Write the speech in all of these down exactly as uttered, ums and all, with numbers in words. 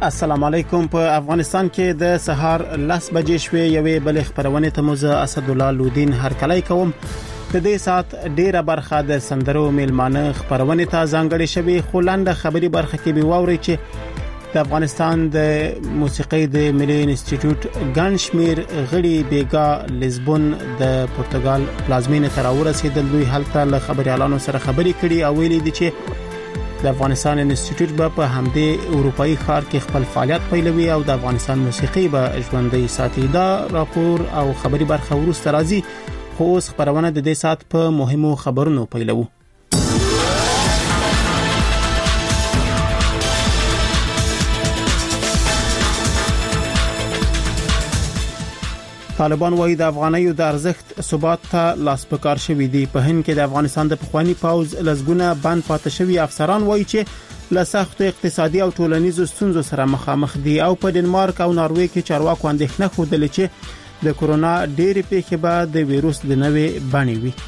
السلام علیکم. په افغانستان کې د سهار لس بجې شوې یوې بل خبرونه ته موزه اسد الله لودین هرکلی کوم. د دې سات ډیره برخه د سندرو میلمانه خبرونه ته ځانګړې شوی، خو لاندې خبري برخه کې به واوري چې د افغانستان د موسیقي د ملي انسټیټیوټ ګنشمیر غړي بیګا لیزبون د پرتګال پلازمینه تر ورسېدل. دوی هلته له خبريالانو سره خبري کړي او ویلي دي چې د افغانستان انسټیټیوټ به په همدې اروپאי ښار کې خپل فعالیت پیلوي او د افغانستان موسیقي به ژوندۍ ساتي. دا راپور او خبري برخه ورسته راځي، خو اوس خبرونه د دې سات په مهمو خبرونو پیلوو. طالبان وايي د افغانیو د ارزښت ثبات ته لاس پکار شوی دی. په هند کې د افغانستان د پخوانی پاوز لزګونه بند پاتې شوی. افسران وايي چې له سختو اقتصادي او ټولنیزو ستونزو سره مخامخ دي او په ډنمارک او ناروې کې چارواکو اندېښنه خوده چې د کورونا ډېری پیښې به د وایروس د نوې بڼې وي.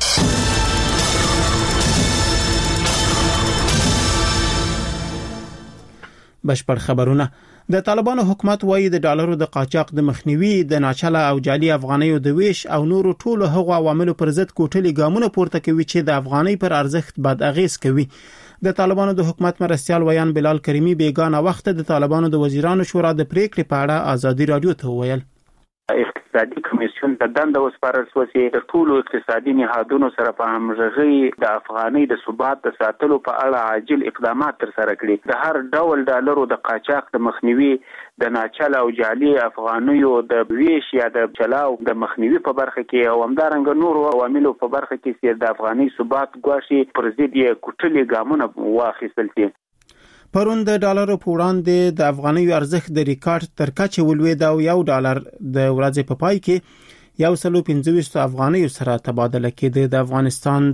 بشپړ خبرونه. د طالبانو حکومت وايي د ډالرو د قاچاق د مخنیوي، د ناچله او جعلي افغانیو د ویش او نورو ټولو هغو عواملو پر ضد کوټلي ګامونه پورته کوي چې د افغاني پر ارزښت بد اغیز کوي. د طالبانو د حکومت مرستيال ویان بلال کریمی بیگانه وخت د طالبانو د وزیرانو شورا د پریکړې په اړه ازادي رادیو ته ویل. اقتصادي کمیسیون د دنده وسپارل شو چې د ټولو اقتصادي نهادونو سره په همغږي د افغاني د ثبات د ساتلو په اړه عاجل اقدامات تر سره کړي. د هر ډول ډالرو د قاچاق د مخنیوي، د ناچله او جعلي افغانیو د ویش یا د چلاو د مخنیوي په برخه کې او همدارنګه نورو عواملو په برخه کې چې د افغاني ثبات ګواښي پر ضد یې کوټلي ګامونه واخیستل دي. پرون د ډالر په وړاندې د افغانیو ارزښت د ریکارډ تر کچې ولوېد او یو ډالر د ورځې په پای کې یو سل پنځه ویشت افغانیو سره تبادله کېده. د افغانستان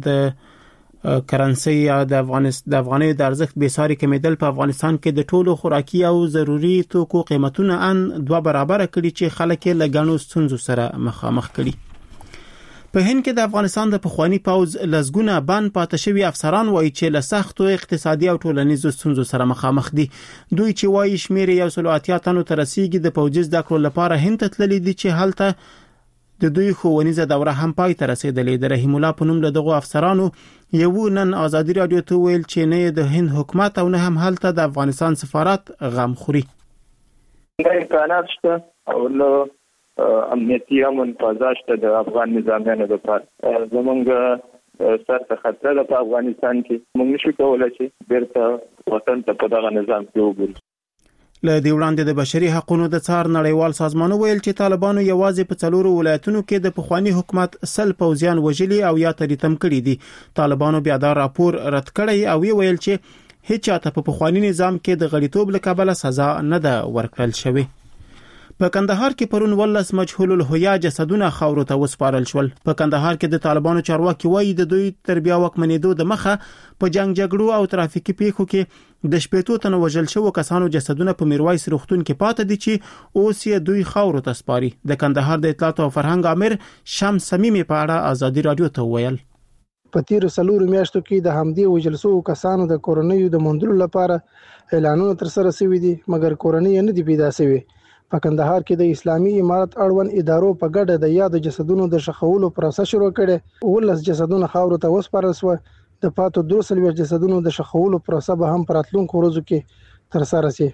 د کرنسي یا د افغانستان د افغانیو د ارزښت به ساري کمیدل په افغانستان کې د ټولو خوراکي او ضروري توکو قیمتونه ان دوه برابر کړي چې خلک له غنو ستونزو سره مخامخ کړي. په هند کې د افغانستان د پخوانی پاوز لزګونه بند پاتې شوی. افسران وایي چې له سختو اقتصادي او ټولنیزو ستونزو سره مخامخ دي. دوی چې وایي شمیر یو سل اتیا تنو تر رسیدي د پوځي زده کړو لپاره هند ته تللي دي چې هلته د دوی ښوونیزه دوره هم پای ته رسیدلې. د رحیم الله په نوم له دغو افسرانو یو نن ازادي رادیو ته ویل چې نه د هند حکومت او نه هم هلته د افغانستان سفارت غم خوري. دا امکانات شته او نو امنیتي امن فضاشته د افغان نظامیانو لپاره زمونږ سر ته خطر ده په افغانستان کې. موږ نشو کولای چې بیرته وطن ته په دغه نظام کې وګورو. له دې وړاندې د بشري حقوقو د څار نړیوال سازمان ویل چې طالبانو یوازې په څلورو ولایتونو کې د پخوانی حکومت سل پوځیان وژلي او یا تریتم کړي دي. طالبانو بیا دا راپور رد کړی او ویل چې هیڅ چاته په پخوانی نظام کې د غړیتوب لکابل سزا نه ده ورکړل شوې. په کندهار کې پرون ولس مجهول الهویه جسدونه خاورو ته وسپارل شول. په کندهار کې د طالبانو چارواکي وایي د دوی تربیه وکمنېدو د مخه په جنگ جګړو او ترافیکي پیښو کې د شپېتو تنو وژل شوو کسانو جسدونه په میرویس روغتون کې پاتې دي چې اوس یې دوی خاورو ته سپاري. د کندهار د اطلاعات او فرهنګ امر شمس سمیمي په اړه ازادي رادیو ته ویل. په تیر سلور میاشتو کې د همدې وژل شوو کسانو د کورونیو د موندلو لپاره اعلانونه تر سره شوي دي، مګر کورنۍ نه دي پیدا شوي. په کندهار کې د اسلامي امارت اړوند ادارو په ګډه د یاد جسدونو د شخولو پروسه شروع کړي. ولس جسدونه خاورو ته وسپارل شو. د پاتو دوه سل جسدونو د شخولو پروسه به هم پراتلونکو ورځو کې تر سره شي.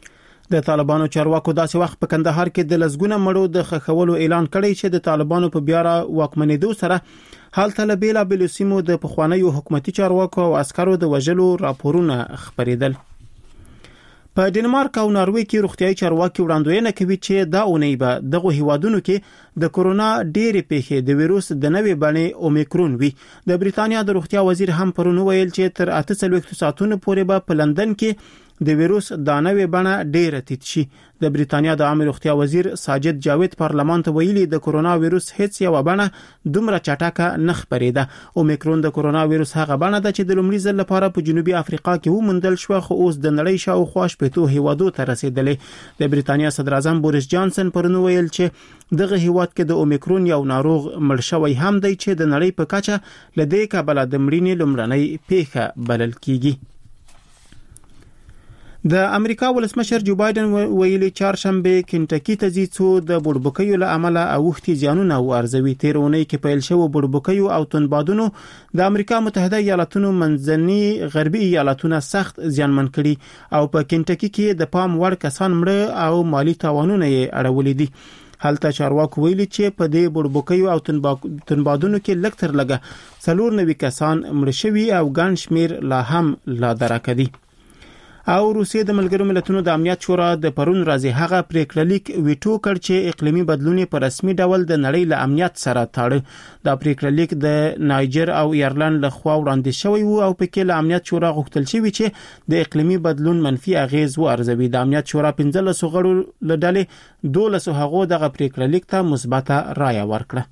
د طالبانو چارواکو داسې وخت په کندهار کې د لزګونه مړو د خخولو اعلان کړی چې د طالبانو په بیا را واکمنېدو سره حالت له بیلا بیل سیمو د پخوانیو حکومتي چارواکو او عسکرو د وژلو راپورونه خبرېدل. په ډنمارک او ناروې کې روغتيایي چارواکي وړاندوینه کوي چې دا اونۍ به دغه هیوادونو کې د کورونا ډېرې پیښې د وایروس د نوې بڼې اومیکرون وي. د بریتانیا د روغتیا وزیر هم پرون ویل چې تر اته څلوېښت ساعتونو پورې به په لندن کې د وایروس د نوې بڼه ډېره تیت شي. د بریتانیا د عامه روغتیا وزیر ساجد جاوید پارلمان ته ویلي د کورونا وایروس هیڅ یو بڼه دومره چټکه نه خپرېده. اومیکرون د کورونا وایروس هغه بڼه ده چې د لومړي ځل لپاره په جنوبي افریقا کې وموندل شو، خو اوس د نړۍ شاوخوا شپږ هیوادو ته رسیدلې. د بریتانیا صدر اعظم بوریس جانسن پرون ویل چې دغه هیواد کې د اومیکرون یو ناروغ مړ شوی هم دی چې د نړۍ په کچه لدې کابل د مړینې لومړنۍ پیښه بلل کیږي. د امریکا ولسمشر جو بایدن ویلي چهارشنبه کنټکی ته ځي څو د بډبکیو له امله اوختي زیانونه وارزوي. تیر اونۍ کې پیل شوی بډبکیو او تندبادونو د امریکا متحده ایالاتونو منځني غربي ایالاتونه سخت زیانمن کړي او په کنټکی کې د پام وړ کسان مړه او مالی تاوانونه یې اړولي دي. هلته چارواکو ویلي چې په دې بډبکیو او تندبادونو کې لږ تر لږه څلور نوي کسان مړه شوي او ګڼ شمیر لا هم لا درکه دي. او روسیه د ملګرو ملتونو د امنیت شورا د پرون ورځې هغه پریکړه لیک ویټو کړ چې اقلیمي بدلون په رسمي ډول د نړۍ له امنیت سره تړاو. دا پریکړه لیک د نایجر او ایرلند له خوا وړاندې شوی وو او پکې له امنیت شورا غوښتل شوی چې د اقلیمي بدلون منفي اغیز وارزوي. د امنیت شورا پنځلس غړو له ډلې دولس هغو دغه پریکړه لیک ته مثبته رایه ورکړه.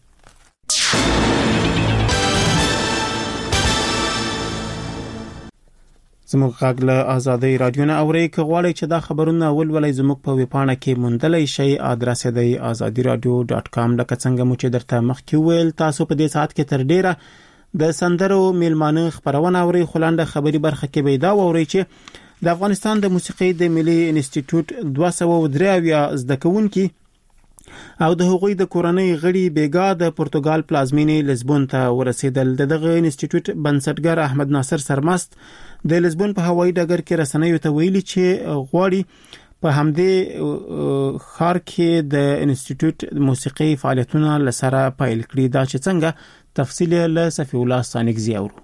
زموږ غږ له آزادۍ رادیو نه اورئ. که غواړئ چې دا خبرونه ولولئ زموږ په ویبپاڼه کې موندلی شئ. ادرس دی آزادي رادیو ډاټ کام. لکه څنګه مو چې درته مخکې وویل تاسو په دې ساعت کې تر ډیره د سندرو میلمانه خبرونه اورئ. خو لنډه خبري برخه کې به دا واورئ چې د افغانستان د موسیقۍ د ملي انسټیټیوټ دوه سوه درې اویا زده کوونکي او د هغوی د کورنۍ غړي بیګا د پرتګال پلازمینې لزبون ته ورسېدل. دغه انسټیټیوټ بنسټګر احمد ناصر سرمست د لزبون په هوایي ډګر کې رسنیو ته ویلي چې غواړي په همدې ښار کې د انسټیټیوټ موسیقي فعالیتونه لسره پیل کړي. دا چې څنګه تفصیل له صفی الله سانګزي اورو.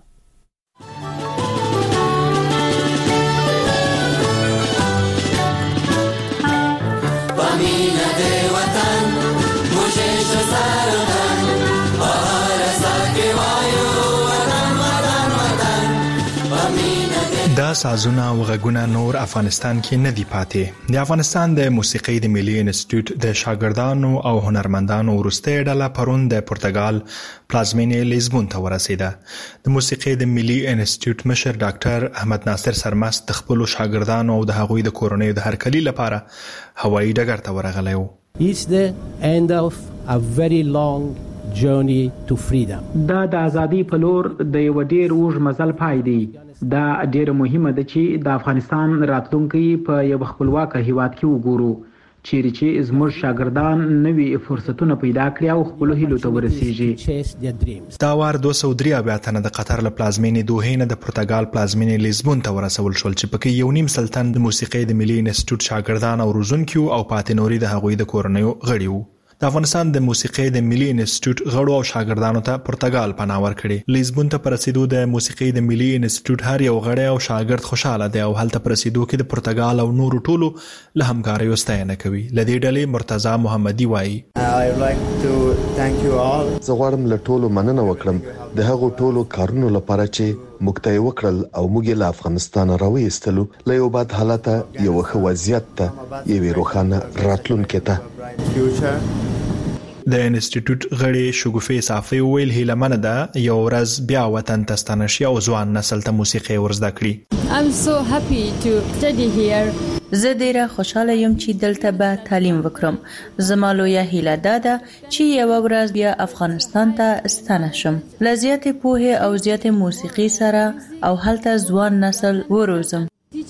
دا سازونه او غږونه نور افغانستان کې نه دی پاتې. د افغانستان د موسیقۍ د ملي انسټیټیوټ د شاګردانو او هنرمندانو وروستۍ ډله پرون د پرتګال پلازمینې لیزبون ته ورسېده. د موسیقۍ د ملي انسټیټیوټ مشر ډاکټر احمد ناصر سرمست د خپل شاګردانو او د هغوی د کورنۍ د هرکلي لپاره هوایي ډګر ته ورغلی و. It's the end of a very long journey to freedom. دا د ازادي په لور د یو ډیر اوږد مزل پای دی. دا ډیره مهمه ده چې د افغانستان راتلونکي په یو خپلواک هیواد کې وګورو چیرې چې زموږ شاګردان نوي فرصتونه پیدا کړي او خپل هیلو ته ورسیږي. دا وار دوه سوه درې اویا تنه د قطر له پلازمینې دوحې نه د پرتګال پلازمینې لیزبون ته ورسول شول چې پکې یو نیم سلطن د موسیقۍ د ملي انسټیټیوټ شاګردان او روزونکي او پاتې نوري د هغوی د کورنیو غړي وو. د افغانستان د موسیقۍ د ملي انسټیټیوټ غړو او شاګردانو ته پرتګال پناه ورکړي. لیزبون ته پرسیدو د موسیقۍ د ملي انسټیټیوټ هر یو غړی او شاګرد خوشاله دی او هلته پرسیدو کې د پرتګال او نورو ټولو له همکاریو ستاینه کوي. لدې ډلې مرتضی محمدي وایي زه غواړم له ټولو مننه وکړم د هغو ټولو کارونو لپاره چې موږ ته وکړل او موږ له افغانستان راوېستلو له یو بد حالت یو ښه وضعیت ته یوې روښانه راتلونکي ته. د انسټیټیوټ غړي شګوفې صافي ویل هیله منه ده یو ورځ بیا وطن ته ستنه شي او ځوان نسل ته موسیقي ورزده کړي. I'm so happy to study here. زه ډیره خوشاله یم چې دلته به تعلیم وکړم. زما لویه هیله ده چې یو ورځ بیا افغانستان ته ستنه شم له زیاتې پوهې او زیاتې موسیقي سره او هلته ځوان نسل وروزم.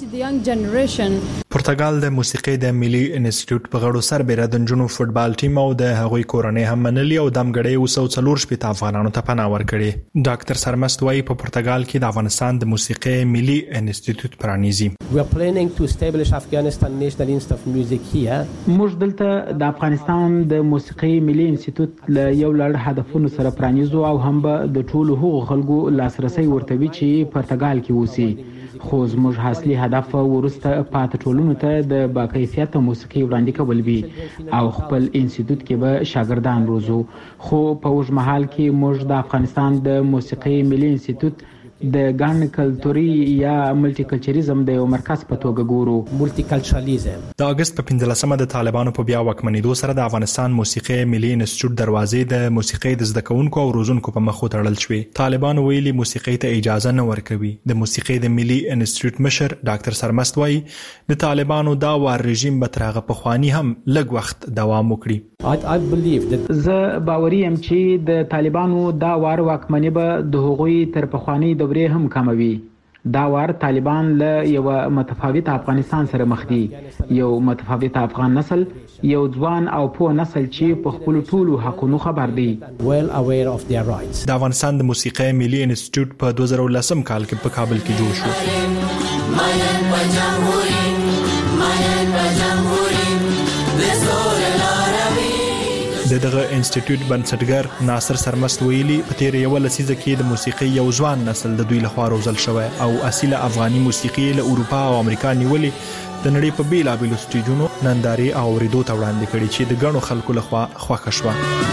پرتګال د موسیقۍ د ملي انسټیټیوټ په غړو سربېره د نجونو فوټبال ټیم او د هغوی کورنۍ هم منلي او دمګړۍ اوس او څلور شپېته افغانانو ته پناه ورکړې. ډاکټر سرمست وایي په پرتګال کې د افغانستان د موسیقۍ ملي انسټیټیوټ پرانیزي. We are planning to establish Afghanistan National Institute of Music here. موږ دلته د افغانستان د موسیقۍ ملي انسټیټیوټ له یو لړ هدفونو سره پرانیزو او هم به د ټولو هغو خلکو لاسرسي ورته وي چې پرتګال کې اوسي. خو زموږ اصلي هدف ورسته پاتې ټولنو ته د باکیفیته موسیقي وړاندې کول وي او خپل انسټیټیوټ کې به شاګردان روزو. خو په اوږد مهال کې موږ د افغانستان د موسیقي ملي انسټیټیوټ د ګڼ کلتوري یا ملټي کلچریزم د یو مرکز په توګه ګورو. ملټي کلچرلیزم د اگست په پنځلسمه د طالبانو په بیا واکمنېدو سره د افغانستان موسیقي ملي انسټیټیوټ دروازې د موسیقۍ د زده کوونکو او روزونکو په مخ وتړل شوې. طالبانو ویلي موسیقۍ ته اجازه نه ورکوي. د موسیقۍ د ملي انسټیټیوټ مشر ډاکټر سرمست وایي د طالبانو دا وار رژیم به تر هغه پخواني هم لږ وخت دوام وکړي. زه باوري یم چې د طالبانو دا وار واکمني به د هغوی تر پخواني دورې هم کموي دا وار طالبان له یو متفاوت افغانستان سره مخ دي، یو متفاوت افغان نسل، یو ځوان او پوه نسل چې په خپل ټولو حقونو خبر دی. د افغانستان د موسیقي ملي انسټیټیوټ په دوه زره ولسم کال کې په کابل کې جوړ شو. ماین په جمهوریت ماین په جمهوریت د زور لاروي. د دغه انسټیټیوټ بنسټګر ناصر سرمست ویلي په تیر یو لسیزه کې د موسیقي یو ځوان نسل د دوی لخوا روزل شوی او اصیله افغاني موسیقي له اروپا او امریکا نیولې د نړۍ په بیلابیلو سټیجونو نندارې او ریډو ته وړاندې کړي چې د ګڼو خلکو لخوا خوښه شوه.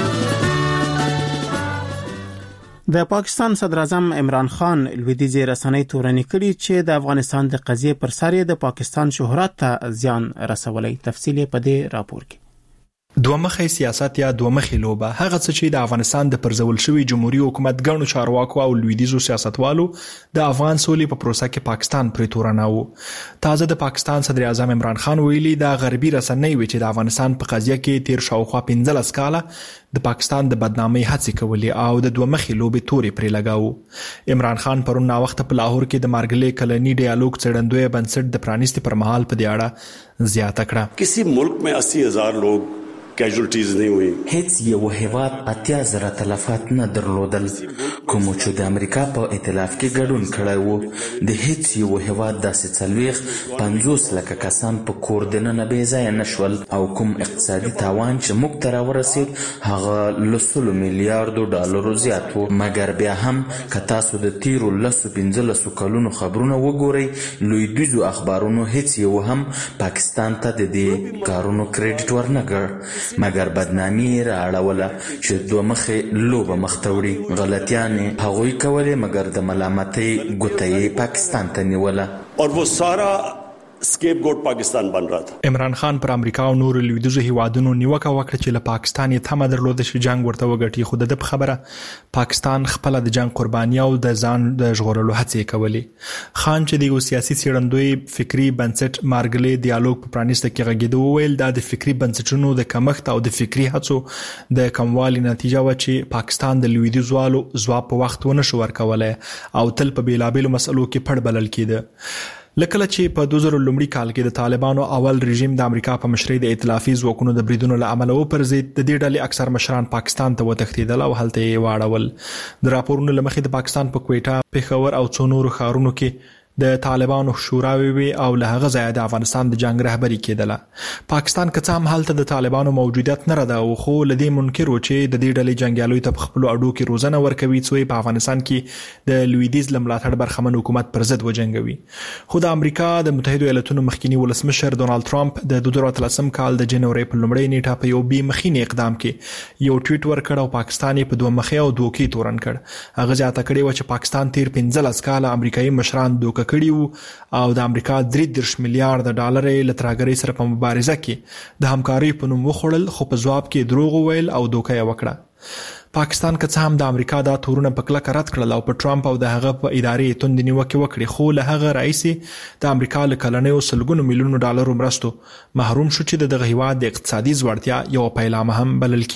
د پاکستان صدر اعظم عمران خان لویدیځي رسنۍ تورنې کړي چې د افغانستان د قضیې پر سر د پاکستان شهرت ته زیان رسولي. تفصیل په دې راپور کې. دوه مخې سیاست یا دوه مخې لوبه هغه څه چې د افغانستان د پرځول شوی جمهوریت حکومت ګڼو چارواکو او لویدیځو سیاستوالو د افغان سولې په پروسه کې پاکستان پرې تورناوه. تازه د پاکستان صدر اعظم عمران خان ویلي د غربي رسنۍ وی چې د افغانستان په قضیه کې تیر شاوخوا پنځلس کاله د پاکستان د بدنامۍ هڅې کولې او د دوه مخې لوبې تورې پرې لګاوه. عمران خان پرون نا وخت په لاهور کې د مارګلې کلنی ډیالوګ څېړندوی بنسټ د پرانیستي پر مهال په دې اړه زیاته کړه. کسی ملک میں اسی هزار لوگ کیجولټیز نه وي. هیڅ یو هیواد اتیا زره تلفات نه درلودل، کوم چې د امریکا په ائتلاف کې ګډون کړی وو. د هیڅ یو هیواد داسې څلويخ پنځوس لکه کسان په کور دننه بې ځایه نشول او کوم اقتصادي تاوان چې موږ ته راورسید هغه له سلو میلیارډو ډالرو زیات وو. مګر بیا هم که تاسو د تیرو لسو پنځلسو کلونو خبرونه وګورئ لویدیځو اخبارونو هیڅ یو هم پاکستان ته د دې کارونو کریډټ ورنه کړ، مګر بدنامي را اړوله چې دوه مخې لوبه مخته وړي. غلطیانې هغوی کولې مګر د ملامتۍ ګوته یې پاکستان ته نیوله. اور وہ سارا سکیپ ګوټ پاکستان بن رہا تھا. عمران خان پر امریکا او نور لویدیځو هیوادونو نیوکه وکړه چې له پاکستان یې تمه درلوده چې جنگ ورته وګټي، خو د خبره پاکستان خپل د جنگ قرباني او د ځان د ژغورلو هڅې کولې. خان چې د یو سیاسي څېړندوی فکری بنسټ مارګلې ډیالوګ په پرانیسته کې غږېدو ویل دا د فکری بنسټونو د کمښت او د فکری هڅو د کموالي نتیجه و چې پاکستان د لویدیځوالو ځواب په وخت ونه شو ورکولای او تل په بیلابیلو مسلو کې پړ بلل کېده. لکه چې په دوه زره لومړي کال کې د طالبانو اول رژیم د امریکا په مشرۍ د ائتلافي ځواکونو د بریدونو له امله وپرځید، د دې ډلې اکثر مشران پاکستان ته وتښتېدل او هلته یې واړول. د راپورونو له مخې د پاکستان په کویټه، پېښور او څو نورو ښارونو کې د طالبانو شوراوي وي او له هغه ځایه د افغانستان د جنگ رهبري کېدله. پاکستان که څه هم هلته د طالبانو موجودیت نه رده خو له دې منکر و چې د دې ډلې جنګیالیو ته په خپلو اډو کې روزنه ورکوي څو په افغانستان کې د لویدیځ له ملاتړ برخمن حکومت پر ضد وجنګوي. خو د امریکا د متحدو ایالاتونو مخکنی ولسمشر ډونالد ټرمپ د دوه زره اتلسم کال د جنوري په لومړۍ نیټه په یو بې مخینه اقدام کې یو ټویټ ورکړ او پاکستان په دوه مخې او دوکې تورن کړ. هغه ځاته کړی و چې پاکستان تیر پنځلس کاله امریکایي مشران دوکه کړي وو او د امریکا درې دېرش میلیارډ ډالر له ترهګرۍ سره په مبارزه کې د همکارۍ په نوم وخوړل، خو په ځواب کې دروغ وویل او دوکه یې وکړه. پاکستان که څه هم د امریکا دا تورونه په کلکه رد کړل او په ټرمپ او د هغه په ادارې توندې نیوکې وکړې، خو له هغه راهیسې د امریکا له کلنیو سلګونو میلیونو ډالرو مرستو محروم شو چې د دغه هیواد د اقتصادي ځوړتیا یو پیلامه هم بلل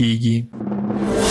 کیږي.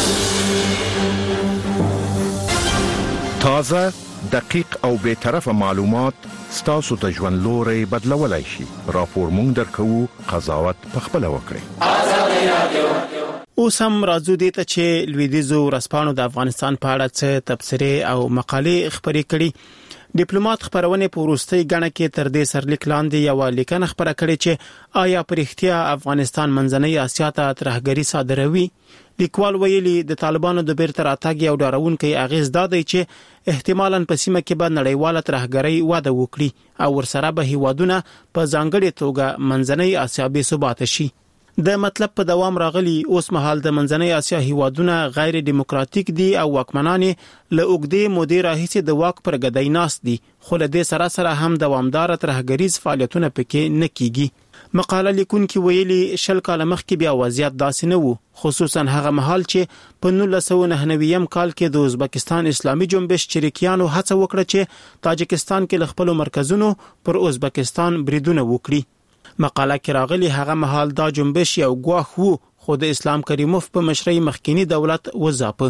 تازه، دقیق او بے طرفه معلومات ستاسو ته ژوند لوري بدلولای شي. راپور مونږ درکو، قضاوت په خپل وکړئ. اوس هم راځو دې ته چې لویدیځو ورځپاڼو د افغانستان په اړه څه تبصرې او مقالې خپرې کړي. ډیپلوماټ خبرونه په وروستۍ غاڼه کې تر دې سرلیک لاندې یو لیکنه خبره کړې چې آیا پر اختیا افغانستان منځنۍ اسیا ته ترهګری صادروي. لیکوال ویلي د طالبانو د بیرته راتګ یو ډارونکي اغیز دا دی چې احتمالاً په سیمه کې به نړیواله ترهګرۍ واده وکړي او ورسره به هیوادونه په ځانګړې توګه منځنۍ اسیا بې ثبات شي. د مطلب په دوام راغلي اوس مهال د منځنۍ اسیا هیوادونه غیر دیموکراتیک دي او واکمنان له اوږدې مودې راهیسې د واک پر ګدۍ ناست دي، خو له دې سره سره هم دوامدار ترهګریز فعالیتونه پکې نه کیږي. مقاله لیکونکي ویلي شل کاله مخکې بیا وضعیت داسې نه وو، خصوصا هغه مهال چې په نولس سوه نهه نوي کال کې د ازبکستان اسلامي جنبش چریکیانو هڅه وکړه چې تاجکستان کې له خپل مرکزونو پر ازبکستان بریدونه وکړي. مقاله کې راغلي هغه مهال دا جنبش یو ګواښ وو، خو د اسلام کریموف په مشرۍ مخکینی دولت وځاپه.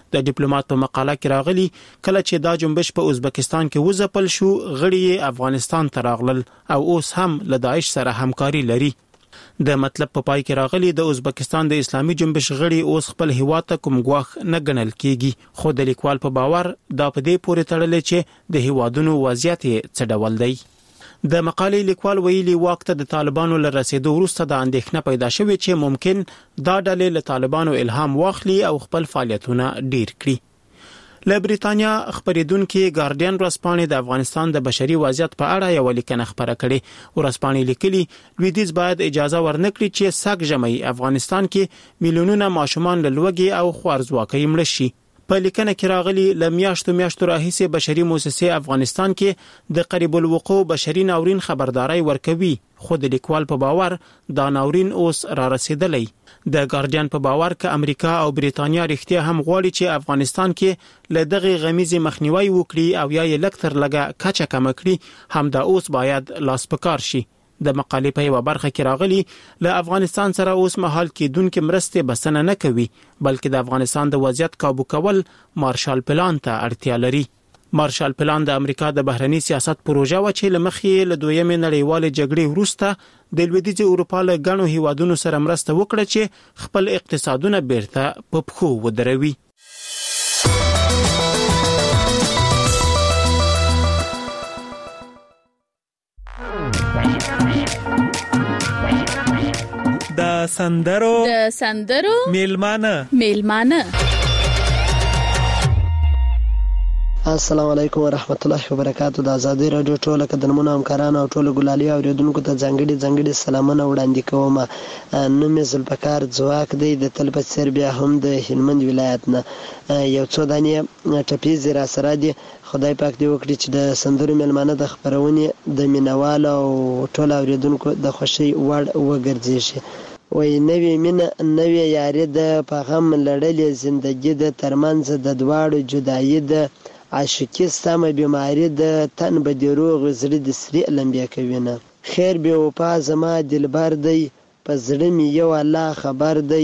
د ډیپلوماټ په مقاله کې راغلي کله چې دا جنبش په ازبکستان کې وځپل شو غړي افغانستان ته راغلل او اوس هم له داعش سره همکاري لري. د مطلب په پای کې راغلي د ازبکستان د اسلامي جنبش غړي اوس خپل هیواد ته کوم ګواښ نه ګڼل کیږي خو د لیکوال په باور دا په دې پورې تړلې چې د هیوادونو وضعیت څه ډول دی. د مقالې لیکوال ویلي واک ته د طالبانو له رسیدو وروسته د اندېښنه پیدا شوې چې ممکن دا ډلې له طالبانو الهام واخلي او خپل فعالیتونه ډیر کړي. له بریتانیا خبرېدونکي ګارډین ورځپاڼې د افغانستان د بشري وضعیت په اړه یو لیکنه خبره کړې. ورځپاڼې لیکلي لویدیځ باید اجازه ورنکړي چې سږ ژمی افغانستان کې میلیونونه ماشومان له لوږې او خوارځواکۍ مړه شي. په لیکنه کې راغلي ل میاشتو میاشتو راهیسې بشري مؤسسې افغانستان کې د قریب الوقوع بشري ناورین خبرداري ورکوي خو د لیکوال په باور دا ناورین اوس را رسیدلی. د ګارډین په باور ک امریکا او بریتانیا رښتیا هم غواړي چې افغانستان کې له دغه غمیزې مخنیوي وکړي او یا یې لکتر لګه کچه کم کړي هم دا اوس باید لاس پکار شي. د مقالې په یو برخه کې راغلي له افغانستان سره اوس مهال کې دونکو مرسته بسنه نه کوي بلکې د افغانستان د وضعیت قابو کول مارشال پلان ته اړتیا لري. مارشال پلان د امریکا د بهرنی سیاست پروژه و چې لمخې له دویمې نړیوالې جګړې وروسته د لویدیځ اروپا له غنو هیوادونو سره مرسته وکړه چې خپل اقتصادونه بیرته په پښو ودروي. د سندرو د سندرو میلمانه میلمانه السلام علیکم ورحمت الله وبرکاتہ. د ازادي رادیو ټولو قدرمنو همکارانو او ټولو ګلالي اوریدونکو ته ځانګړي ځانګړي سلامونه وړاندې کوم. نوم یې ذوالفقار ځواک دی د تلپت سربیا هم د هلمند ولایت نه. یو څو دانې ټپیز را سره دي. خدای پاک دې وکړي چې د سندرو میلمانه د خبرونې د مینوالو او ټولو اوریدونکو د خوشي وړ وګرځي شي. وای نوې مینه نوې یاري د په غم لړلې زندګي د ترمنځ د دواړو جدایي د عاشقي سمه بیماری د تن به دی روغ زړه د سری لمبیا کوي نه. خیر به وفا زما دلبر دی په زړه می یو الله خبر دی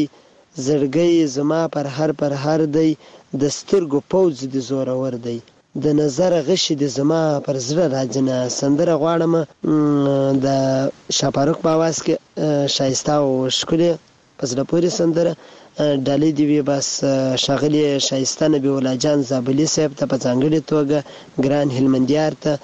زړګي زما پر هر پر هر دی د سترګو پوز د زور ور دی د نظر غشي د زما پر زړه راځنه. سندره غواړم د شاپاروک په आवाज کې شایسته او ښکلي پسله پوری سندره ډالۍ دی وی بس شغلی شایسته نبی ولا جان زابلی صاحب ته په ځانګړي توګه ګران هلمندیار ته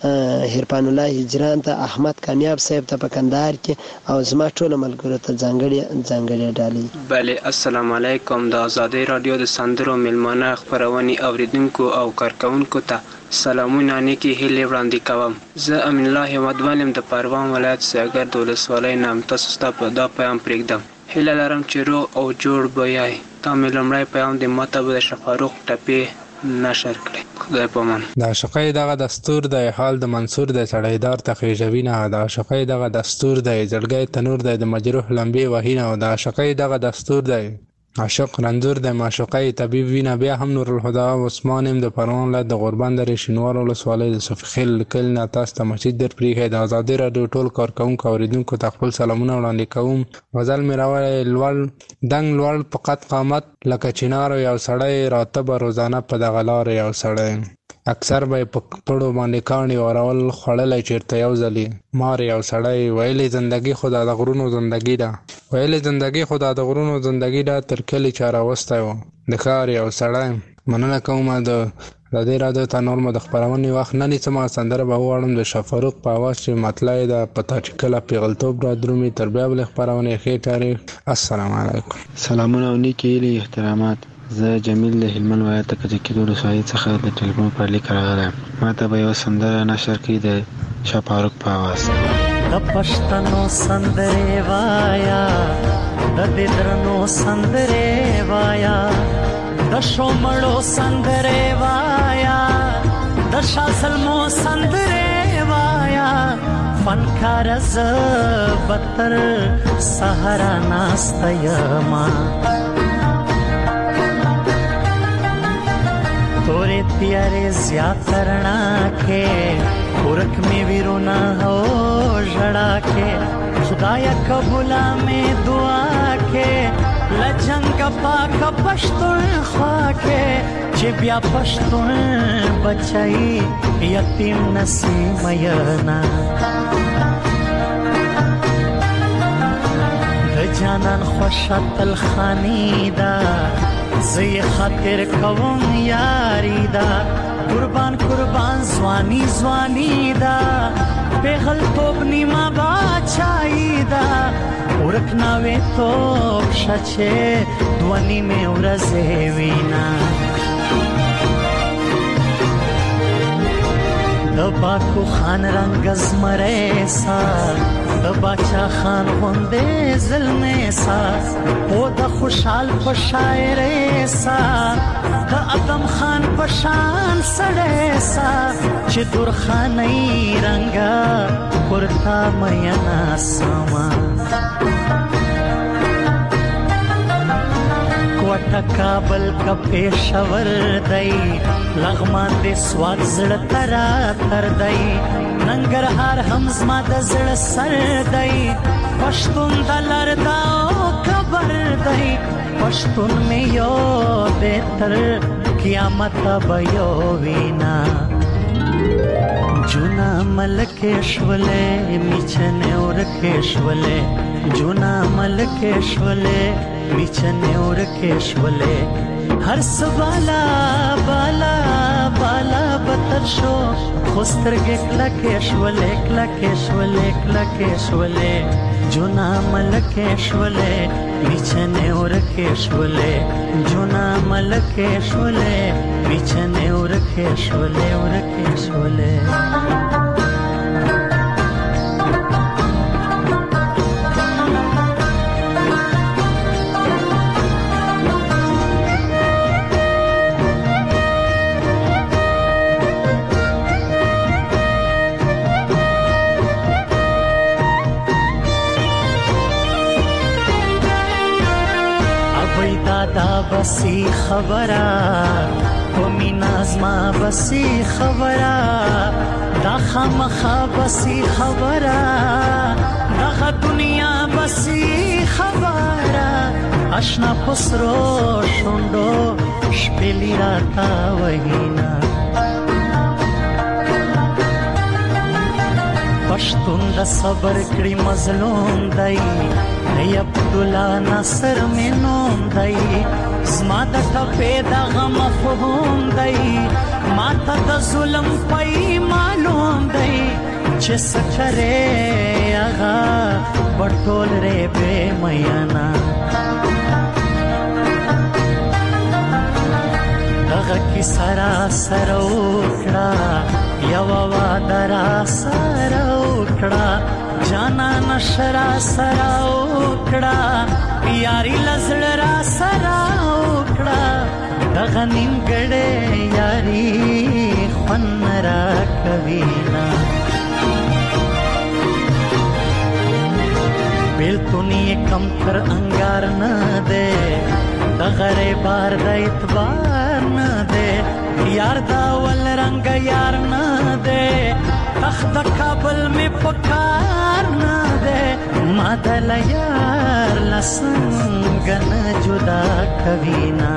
هرپان الله هجران ته احمد کامیاب صاحب ته په کندهار کې او زما ټول ملګرو ته ځانګړي ځانګړي ډالۍ. بله السلام علیکم. د آزادۍ رادیو د سندرو میلمانه خبرونې اوریدونکو او کارکونکو ته سلامونه نیکی هیلې وړاندې کوم. زه امین الله حمدوال یم د پروان ولایت سیاګر د ولسوالۍ نام. تاسو ته په دا پیغام پرېږدم هیله لرم چې روغ او جوړ به یای. تا مې لومړی پیغام د ماته به د شفاروق ټپې نشر کړی. خدای پامان. د عاشقۍ دغه دستور دی حال د منصور دی سړیدار ته خېژوي نه. د عاشقۍ دغه دستور دی زړګی تنور دی د مجروح لمبې وهي نه. د عاشقۍ دغه دستور دی عاشق رنځور دی معشوقۍ طبیب وینه. بیا هم نور الهدى عثمان ام د پروان ولایت د غوربند درې شینوار ولسوالۍ د صفخیل کل نه. تاسو ته مسجد در پرېښی. د ازادي راډیو ټول کارکوونکو اوریدونکو ته خپل سلامونه وړاندې کوم. غزل مې راوړی لوړ دنګ لوړ په قد قامت لکه چنار یو سړی راته به روزانه په دغه لار یو سړی. اکثر به په پړو باندې کاڼي اورول خوړلی چېرته یو ځلي مار یو سړی. ویلې زندګي خو دا د غرونو زندګي ده ویلې زندګي خو دا د غرونو زندګي ده تر کلي چا راوستی و د ښار یو سړی. مننه کومه د ازادي راډیو ته نور مو د خپرونې وخت نه نیسم. سندره به وغواړم د شفاروق په اواز چې مطلع یې ده په تا چې کله پیغلتوب را درومي. تر بیا بلې خپرونې ښې تاریخ. السلام علیکم. سلامونه او نیکې هیلې احترامات. زه جمیل د هلمند ولایت د کجکي ولسوالۍ څخه د ټلیفون پر لیک راغلی یم. ما ته به یوه سندره نشر کړي د شاپاروک په اواز. د پښتنو سندرې وایا د دې درنو سندرې وایا د شومړو سندرې وایا د شاه زلمو سندرې وایا فنکار زه بتر سهارا ناسته یما तोरे प्यारे ज्यादा रना के पुरख में विरोना हो जड़ा के खुदाया कबूला में दुआ के लजंग पाक पश्तुन ख्वा के چې بیا پښتون بچای یتیم نسی مینا د جانان خوشتل خانی دا زی خاطر کوم یاری دا قربان قربان زوانی زوانی دا پیغل توب نیما باچائی دا ورکناوی توب شچه دوانی میں ورزے وینا دباکو خان رنگ ازمرے سا دباچا خان غندے ظلمے سا او دا خوشحال پشائرے سا دا ادم خان پشان سڑے سا چی دور خانی رنگا کرتا مینا ساما کوٹا کابل کا پیشور دئی لغمان دے سواد زڑ ترا تر دئی ننگرهار هم زما د زړه سر دی پښتون د لرداو خبر دی پښتون مې یو دې تر قیامت به یو وینا جونا ملکشولې میچنه ورکشولې جونا ملکشولې میچنه ورکشولې هر سوالا بالا بالا بتر شو خوسترګې کلکې شولې کلکې شولې کلکې شولې جونا ملکې شولې میچنه ورکې شولې جونا ملکې شولې میچنه ورکې شولې ورکې شولې دا بسی خبره کومی نازما بسی خبره دا خامخا بسی خبره دا دنیا بسی خبره اشنا پسرو شوندو شپلی راتا وحینا پښتون د صبر کړي مظلوم دی ای عبدالله ناصر مینوم دی زما د ټپې د غم مفهوم دی ما ته د ظلم پای معلوم دی چې سکرې هغه بټول ری بے میانا دغه کی سرا سروکړه یو وا درا سروکړه جانا نشرا سروکړه یاری لزړ را سروکړه دغه نیمګړې یاری خون را کوینا بیلتونی کم تر انګار نه ده دغه بار د اعتبار نه ده یار دا ول رنگ یار نه ده تخت کابل می پکار نه ده ما دل یار لسنګ نه جدا کوینا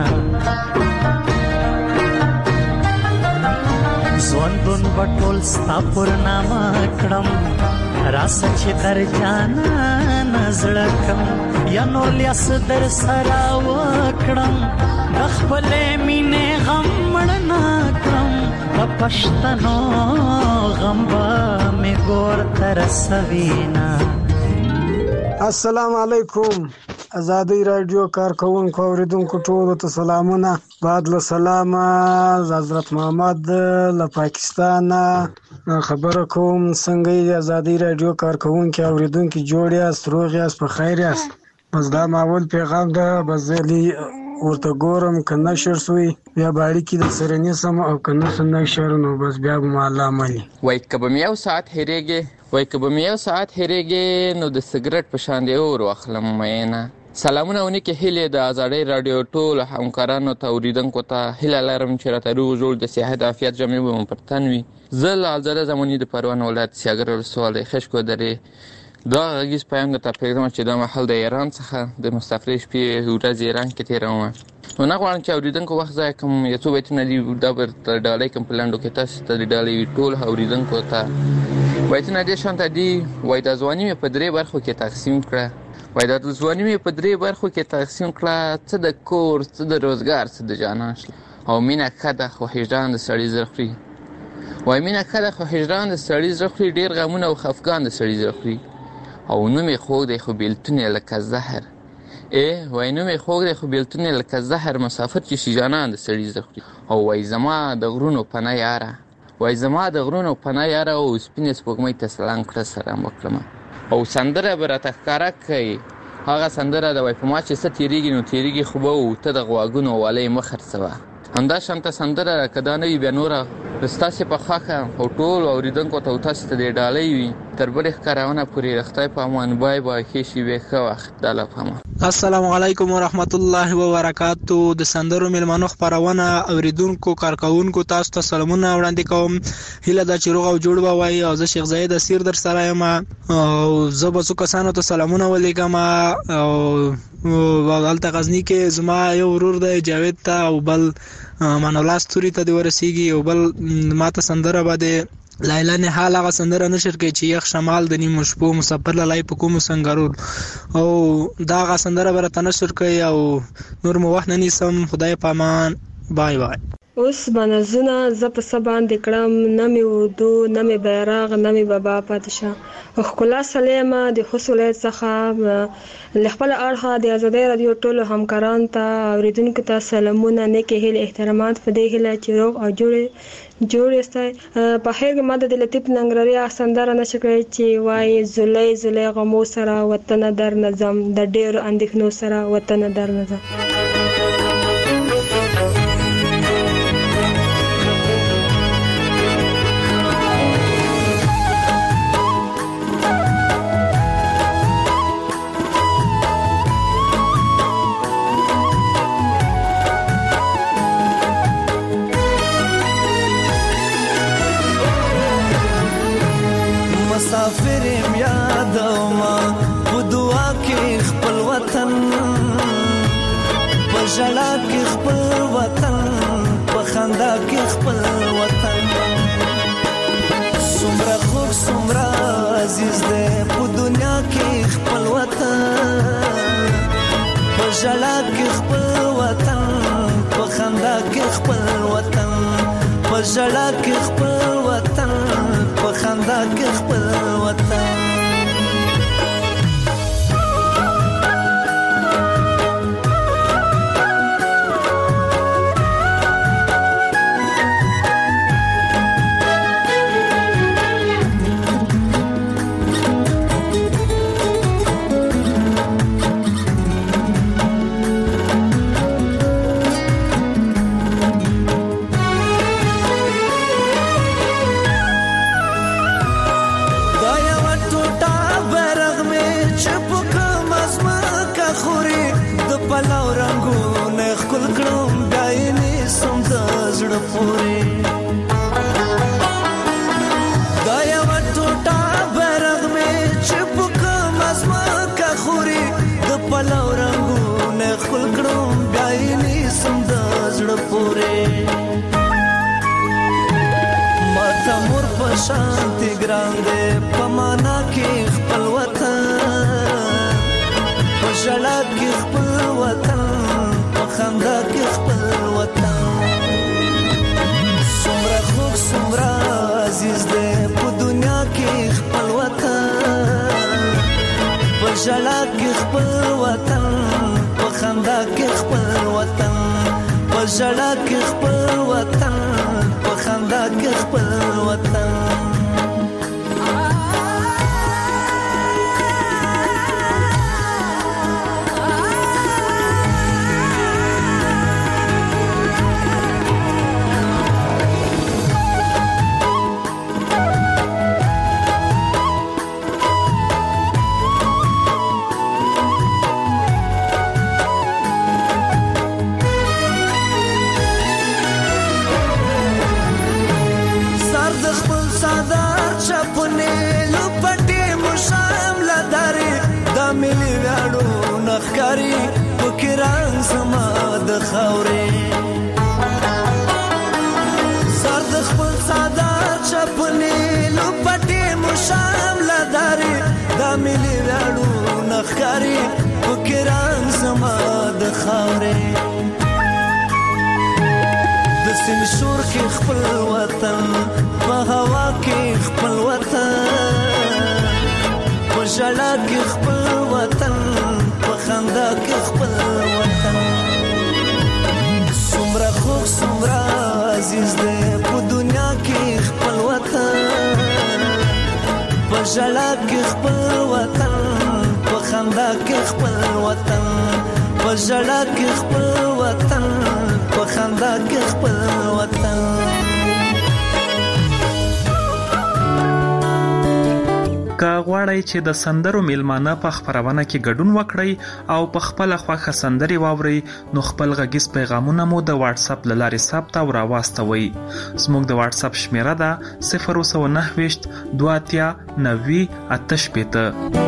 زوندون بټول ستا پر نامه کړم راس چې در جانا نزړکم یا نور لیاس در سرا وکړم خپل مینه غم مړنا کړم د پښتنو غم با می ګور تر سوینا. السلام علیکم آزادی رادیو کارکونکو اوریدونکو ټول ته سلامونه. بعد له سلام حضرت محمد له پاکستان خبر کوم څنګه آزادی رادیو کارکونکو اوریدونکو جوړ یاست روغ یاست په خیر یاست. بس دا ماول پیغام ده بزلی ورته ګورم کنه شر سوی بیا باړی کې د سرنی سم او کنه سن شر نو بس بیا به الله مالي وای کبه یو ساعت هریږي وای کبه یو ساعت هریږي نو د سیګریټ په شان دی اور واخلم مینه. سلامونه ونی کې هله د آزادی رادیو ټول همکارانو ته اوریدونکو ته هله لرم چې راته روغ جوړ د صحت عافیت جمعي به پرتنوي. زل آزاد زمونی د پروان ولایت سیاګر ولسوالۍ خشکو درې دا غږیز پیغام درته پرېږدم چې دا مهال د ایران څخه د مستفرې شپې ورځې ایران کې تېرومه. نو نه غواړم چې اورېدونکو وخت ضایع کړم. یو څو بیتونه دي دا به درته ډالۍ کړم په لنډو کې تاسو ته د ډالۍ ټول اورېدونکو ته. بیتونه دې شانته دي. وایي دا ځواني مې په درې برخو کې تقسیم کړه. وایي دا ځواني مې په درې برخو کې تقسیم کړه، څه د کور، څه د روزګار، څه د جانان شله. او مینه ښه ده خو هجران د سړي زړه خوري. وایي مینه ښه ده خو هجران د سړي زړه خوري، ډېر غمونه او خفګان د سړي زړه خوري. او نوم یې خوږ دی خو بېلتون یې لکه زهر. ای وایي نوم یې خوږ دی خو بېلتون یې لکه زهر، مسافر چې شي جانان د سړي زړه خوري. او وایي زما د غرونو پناه یاره، وایي زما د غرونو پناه یاره، او سپینې سپوږمۍ ته سلام کړه سلام وکړمه. او سندره به راته ښکاره کوي هغه سندره ده. وایي په ما چې څه تېرېږي نو تېرېږي خو به و، ته د غواګونو والۍ مه خرڅوه. همدا شانته سندره که دا نه وي بیا نوره ستاسې په خوښه او ټولو اورېدونکو ته او تاسې ته د ډالۍ وي. تر بلې ښکارونه پورې د خدای په امان. بای بای، ښې شېبې، ښه وخت. دا له پامه. السلام علیکم ورحمت الله وبرکاتو. د سندرو میلمنو خپرونه اوریدونکو کارکوونکو تاسو ته سلامونه وړاندې کوم. هیله ده چې روغ او جوړ به وای. او زه شیخ زاید اسیر در سره یم او زه به څو کسانو ته سلامونه ولیکم. او دلته غزني کې زما یو ورور دی جاوید ته، او بل مان الله ستوري ته دی ورسیږي، او بل ماته سندره باندې لایلا نه حال هغه سندره نشر کوي چې یخ شمال د نیمو شپو مسافر لای په کوم سنگارور، او دا هغه سندره برته نشر کوي. او نور مو وخت نه نیسم. خدای پامان. بای بای. اوس منځونه زه په څه باندې کړم، نه مې اردو، نه مې بیرغ، نه مې بابا پادشاه. ښکلا سلیمه د خوست ولایت څخه له خپله اړخه د ازادۍ راډیو ټولو همکارانو ته اورېدونکو ته سلامونه، نیکې هیلې، احترامات. په دې هیله چې روغ او جوړ جوړ یاستئ. په خیر کې ماته د لطیف ننګرهاري سندره نشر کړی چې وایي زلی زلی غمو سره وطنه در نظم، د ډېرو اندېښنو سره وطنه در نظم. مسافرم یادوما په دعا کې خپل وطن، په ژړا کې خپل وطن، په خندا کې خپل وطن. څومره خوږ څومره عزیز دی په دنیا کې خپل وطن، په ژړا کې خپل وطن، په خندا کې خپل وطن، په ژړا کې خپل وطن، په خندا کې خپل وطن. شانتی ګران دی په معنا کې خپل وطن، په ژړا کې خپل وطن، په خندا کې خپل وطن. څومره خوږ څومره عزیز دی په دنیا کې خپل وطن، په ژړا کې خپل وطن، په خندا کې خپل وطن، په ژړا کې خپل وطن، په خندا کې خپل وطن. ښکاری فکران زما د خاورې سر د خپل صدر چپلی لپټې مشام لداري دا ملي ویاړو نخکاری فکران زما د خاورې د سیند شور کې خپل وطن په هوا کې خپل وطن په ژړا کې خپل وطن په خندا کې خپل وطن څومره خوږ څومره عزیز دی په دنیا کې خپل وطن په ژړا کې خپل وطن په خندا کې خپل وطن په ژړا کې خپل وطن په خندا کې خپل وطن که غواړئ چې د سندرو میلمانه په خپرونه کې ګډون وکړئ او په خپل خوښه سندري واورئ نو خپل غږیز پیغامونه مو د واتس اپ له لارې ثبت او راواستوئ. زموږ د واتس اپ شمیره ده صفر نهه ویشت دوه اتیا نوي اته شپېته.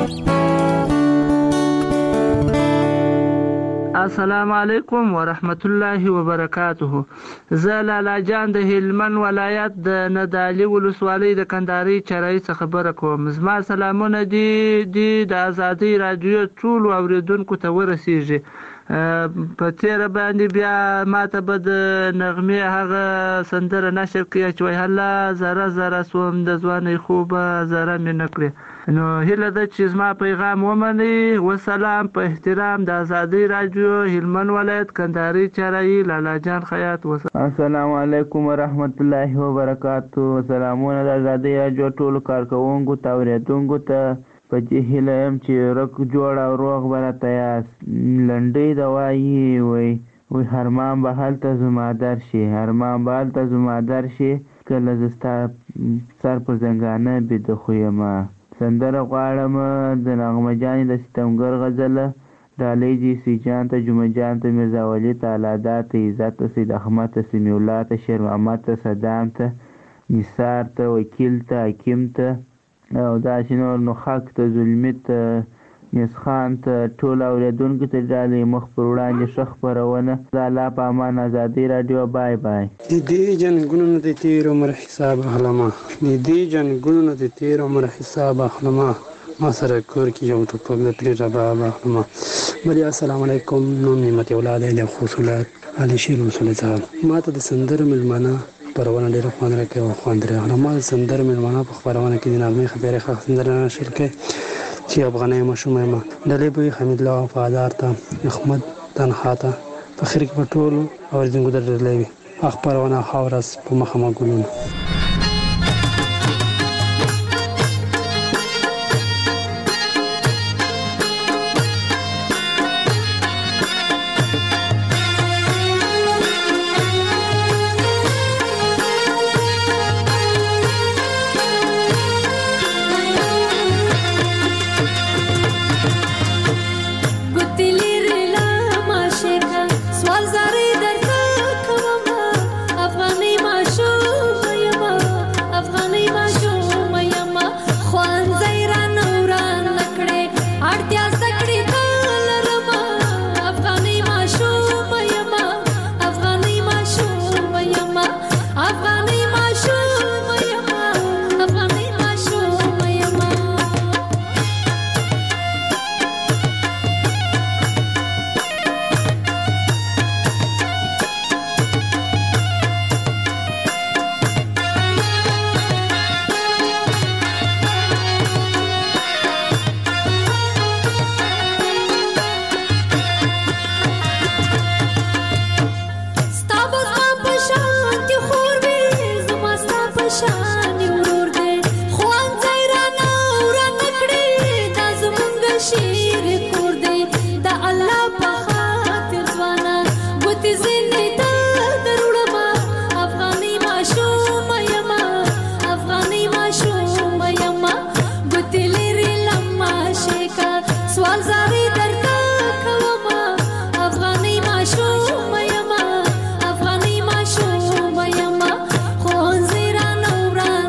السلام علیکم ورحمت الله وبرکاته. زه لالا جان د هلمند ولایت د ندالي ولسوالۍ د کندهاري چرای څخه خبره کوم. زما سلامونه دي د آزادۍ رادیو ټول اوریدونکو ته ورسیږي. په تیر باندې بیا ماته به د نغمې هغه سندره نشر کړي چې وای هله زره زره سوم د ځوانۍ خوبه زره مې نه کړې. نو هیله ده چې زما پیغام ومنئ. وسلام په احترام د آزادۍ رادیو هلمند ولایت کندهاري چرای لالا جان خیاط. السلام علیکم ورحمت الله وبرکاتو. سلامونه د آزادۍ رادیو ټولو کارکوونکو ته اوریدونکو ته په دې هیله یم چې رک جوړ او روغ به راته یاست. لنډۍ د وایي وی وی هرمان به هلته زما در شي هرمان به هلته زما در شي کله زه ستا سر پر زنګانه بیده خو یمه. سندره غواړم د نغمه جانې د ستمګر غزله ډالۍ دي سی جان ته جمعه جان ته میرزا ولی ته الادا ته عزت ته سید احمد ته سمیع الله ته شیر محمد ته صدام ته نثار ته وکیل ته حکیم ته او داسې نور نو خاک ته زلمي ته میسخان ته ټول اوریدونکو ته ډالۍ مخ پر وړاندې ښه خپرونه د الله په امان. آزادۍ راډیو. بای بای. د دې جنګونو د تیر عمر حساب اخلمه د دې جنګونو د تیر عمر حساب اخلمه ما سره کور کې یو ټوپک د پرې رباب اخلمه. بلې السلام علیکم. نوم نعمت اولاد د خصوصات علي شیر رسول صاحب. ما ته د سندر ملمنه خبرونه ډېره خوند راکوي او خوند راغله. ما سندر ملمنه په خبرونه کې د نغمې خبرې ښه سندره نشر کړي چې افغاني مشومه ما ډلې به حمید الله وفادار ته احمد تنها ته په خیر کې په ټولو اوریدونکو درلوي خبرونه خاورس په مخه ما ګلونه. Afghani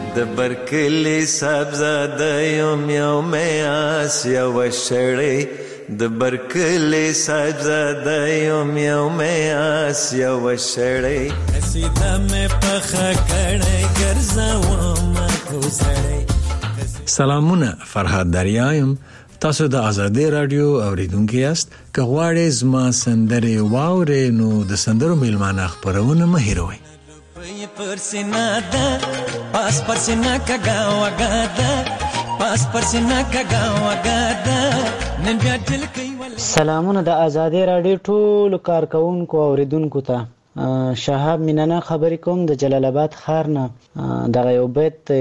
د برکلی صاحبزاده یم یو مې آس یوه شړۍ د برکلی صاحبزاده یم یو مې آس یوه شړۍ قصیده مې پخه کړی ګرځومه کوزړۍ. سلامونه، فرهاد دریا یم. تاسو د آزادۍ رادیو اوریدونکي یاست. که غواړئ زما سندرې واورئ نو د سندرو میلمانه خپرونه مه هېروئ. پر سینا ده پاس پر سینا کګا وګا ده پاس پر سینا کګا وګا ده نن بیا دل کوي. سلامونه د آزادۍ رادیو ټولو کارکونکو اوریدونکو ته. شهاب مینانه خبرې کوم د جلال آباد ښار نه. دغه یو بیت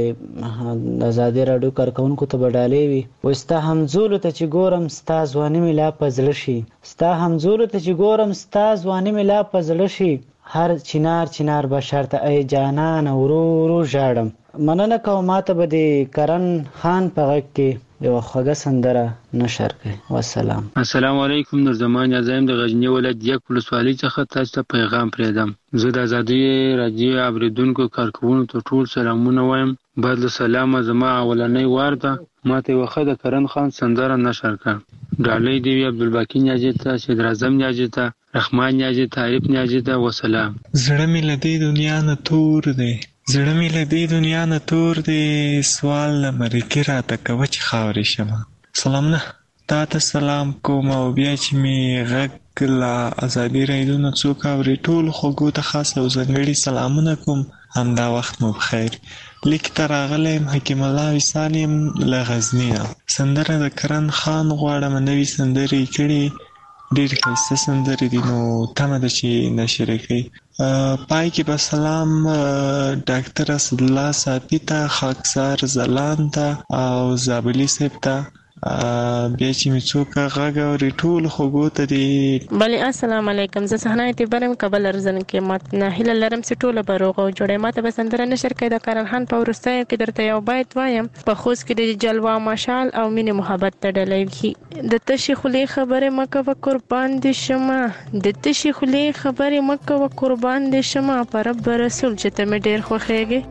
د آزادۍ راډیو کارکونکو ته به ډالۍ وي. وایي ستا همزولو ته چې ګورم ستا ځواني مې لا په زړه شي، ستا همزولو ته چې ګورم ستا ځواني مې لا په زړه شي، هر چنار چنار بشر ته ای جانان ورو ورو ژاړم. مننه کوم ماته به د کرن خان په غږ کې یو خوږه سندره نشر کړي. والسلام. السلام علیکم. نور زمان ازایم د غزنی ولایت یک ولسوالۍ څخه تاسو ته پیغام پرېږدم. زه د آزادۍ رادیو اوریدونکو کارکوونکو ته ټول سلامونه وایم. بعد له سلامه زما اولنۍ وار ده ماته یوه ښه د کرن خان سندره نشر کړه. ډالۍ دې وي عبدالباقي نیاجي ته، صدراعظم نیاجي ته، رحمان نیاجي ته، عارف نیاجي ته. وسلام. زړه مې له دې دنیا نه تور دی، زړه مې له دې دنیا نه تور دی، سوال له مرګي راته کوه چې خاورې شمه. سلامونه، تا ته سلام کوم او بیا چې مې غږ له ازادي رادیو نه څوک اوري ټولو خوږو ته خاص او ځانګړي سلامونه کوم. همدا وخت مو بخیر. لیک ته راغلی یم حکیم الله وصال یم له غزني نه. سندره د کرن خان غواړم، نوي سندرې یې کړي، ډېرې ښایسته سندرې دي، نو تمه ده چې نشر یې کړي. پای کې به سلام ډاکټر اسدالله صافي ته، خاکسار ځلان ته او زابلي صاحب ته. بیا چې مې څوک غږ اوري ټولو خوږو ته دي. بلې السلام علیکم. زه صحنه اعتبار یم کابل ارزن کې. ما هیله لرم چې ټوله به روغ او جوړه. ما ته به سندره نشر کړي د کرن خان په وروستیو کې درته یو بیت وایم. په خوست کې د جلوه مشال او مینې محبت ته ډالۍ وي. د تشې خولې خبرې مه کوه قربان دې شمه، د تشې خولې خبرې مه کوه قربان دې شمه، په رب رسول چې ته مې ډېر خوښېږې.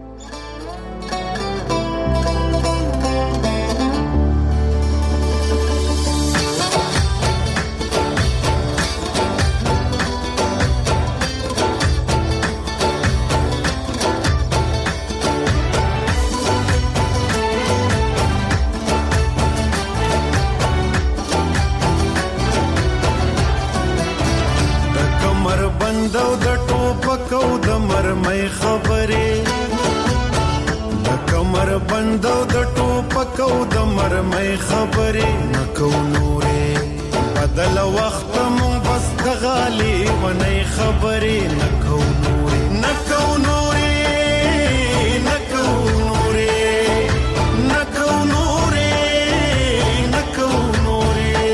بندو د ټوپکو د مرمۍ خبرې نکو نورې بدل وخت مون بس د غالي ونی خبرې نکو نورې نکو نورې نکو نورې نکو نورې نکو نورې.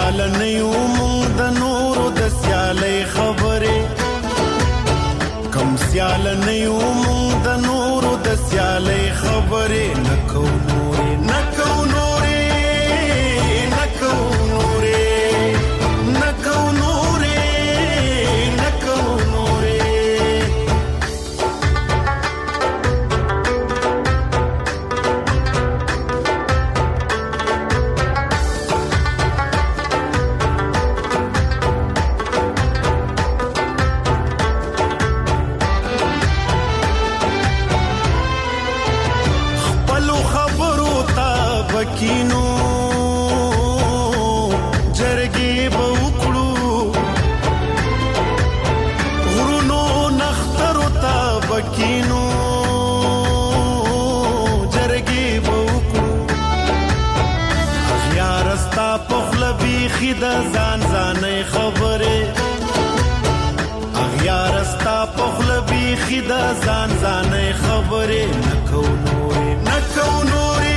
سیال نه یو مونږ د نورو د سیالۍ خبرې کم سیال نه یو مونږ د نورو د سیالۍ خبرې نه کوو نورې نه کوو نورې نه کوو نورې نه کوو نورې نه کوو نورې کینو جرګې به وکړو غرونو نخترو ته به کینو جرګې به وکړو اغیار ستا په خوله بیخي د ځان ځانۍ خبرې اغیار ستا په خوله بیخي د ځان ځانۍ خبرې نه کوو نورې نه کوو نورې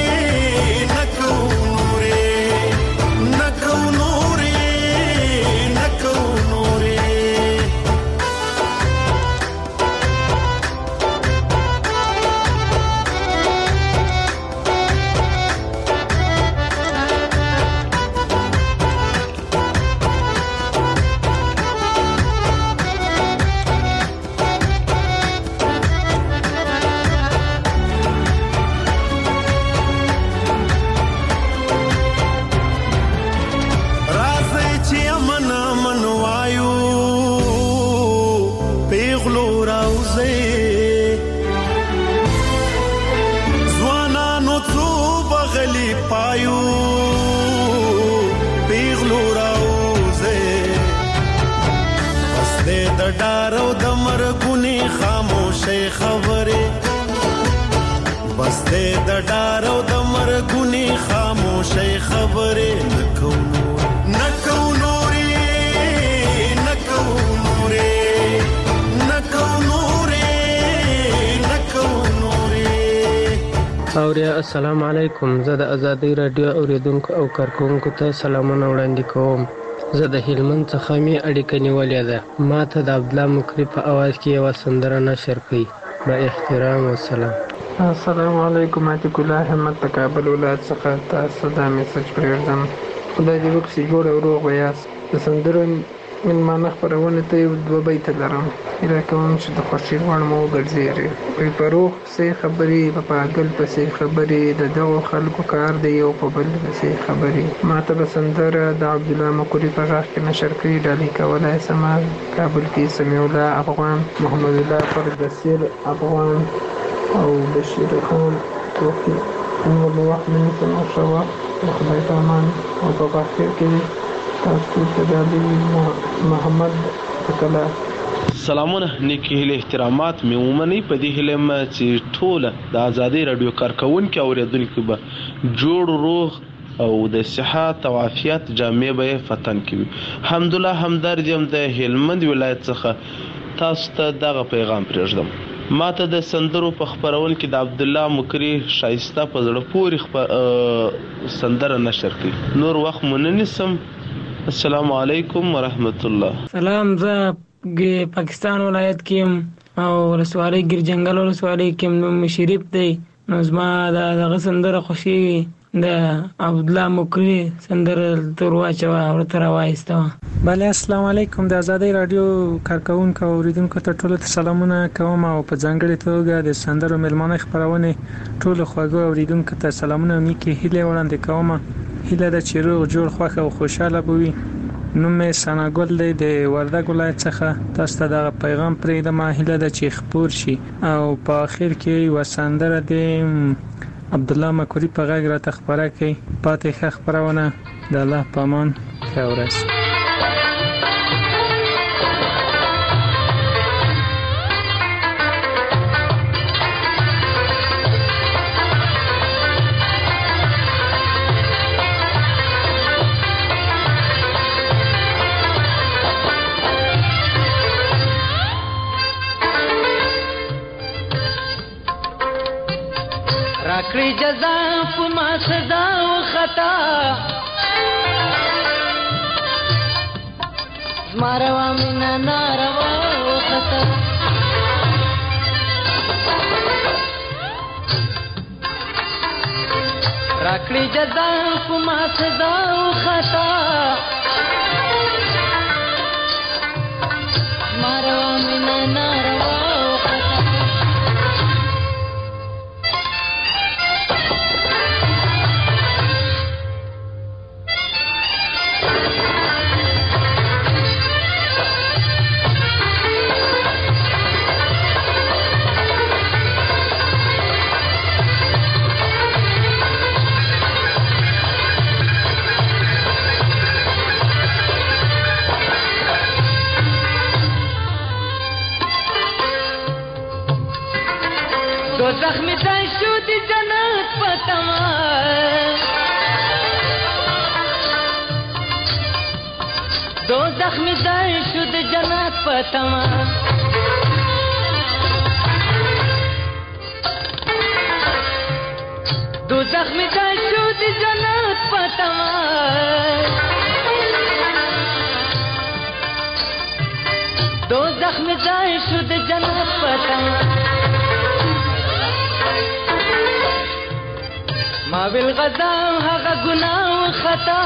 ډارو د مرګونی خاموشي خبره بس دې د ډارو د مرګونی خاموشي خبره نکو نکو نوري نکو نوري نکو نوري نکو نوري اوریا السلام علیکم زه د ازادي رادیو اوریدونکو او کارکونکو ته سلامونه وړاندې کوم زه د هلمند څخه می اړیکه نیولې ده ما ته د عبدالله مکری په اواز کې یو سندره نشر کړي با احترام و سلام السلام علیکم عتیق الله احمد تکابل ولایت څخه تاسو دا میسج پرېږدم خدای دې وکړي جوړ او روغ ویاست د سندرو مېلمانه خپرونې ته یو دوه بیته لرم هیله کوم چې د خوښۍ وړ مو وګرځېږي وایي په روغ پسې خبرې په پاګل پسې خبرې د دغو خلکو کار دی یو په بل پسې خبرې ما ته به سندره د عبدالله مکري په غږ کې نشر کړي ډالۍ کولی سمه کابل کې سمیع الله افغان محمد الله فردسیر افغان او بشیر خان توفي نور به وخت نه نیسم او ښه وخت د خدای په امان او په بخیر کې تاسو ته د محمد کلا سلامونه نیکی هیله احترامات مې ومني په دې هیله م چې ټوله د ازادي رادیو کارکونکو اوریدونکو به جوړ روغ او د صحت او عافیت جامع به فتن کوي الحمدلله همدرد یم د هلمند ولایت څخه تاسو ته دغه پیغام پرېږدم ما ته د سندرو په خبرول کې د عبدالله مکری شایسته په زړه پورې سندره نشر کړي نور وخت مونږ نسم السلام علیکم ورحمت الله سلام زه پاکستان ولایت کې او ولسوالۍ ګرجنګل ولسوالۍ کې نوم شریف دی نو زما دغه سندره خوښیږي د عبدالله مکری سندره تور واچوه ورته راوایسته بله السلام علیکم د ازادۍ راډیو کارکونکو او اوریدونکو ته ټولو ته سلامونه کوم او په ځانګړې توګه د سندرو مېلمانه خپرونې ټولو خواږه اوریدونکو ته سلامونه او نیکې هیلې وړاندې کوم هیله ده چې روغ جوړ خوښ او خوشاله به وي نوم مې ثناګل دی د وردګ ولایت څخه تاسو ته دغه پیغام پرېږدم هیله ده چې خپور شي او په آخر کې یوه سندره د عبدالله مکری په غږ راته خپره کړئ پاتې ښه خپرونه د الله په امان ښه ورځ راکړي جزا په ما سزا او خطا ماروا مینا ناروا وخطا راکړي جزا په ما سزا وخطا ماروا مینا ناروا وخطا زخمی ځای شو د جنت په تمه دو زخمی ځای شو د جنت په تمه دو زخمی ځای شو د جنت په تمه دو زخمی ځای شو د جنت په تمه ما بالغذا هغه ګناه او خطا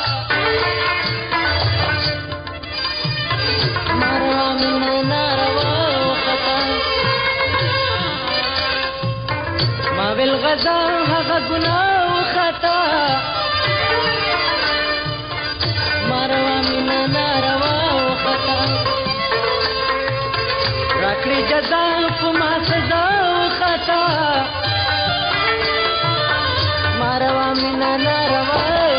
ماروا مینا ناروا او خطا ما بالغذا هغه ګناه او خطا ماروا مینا ناروا او خطا راکړي جزا په ما سزا او خطا ماروا مینا ناروا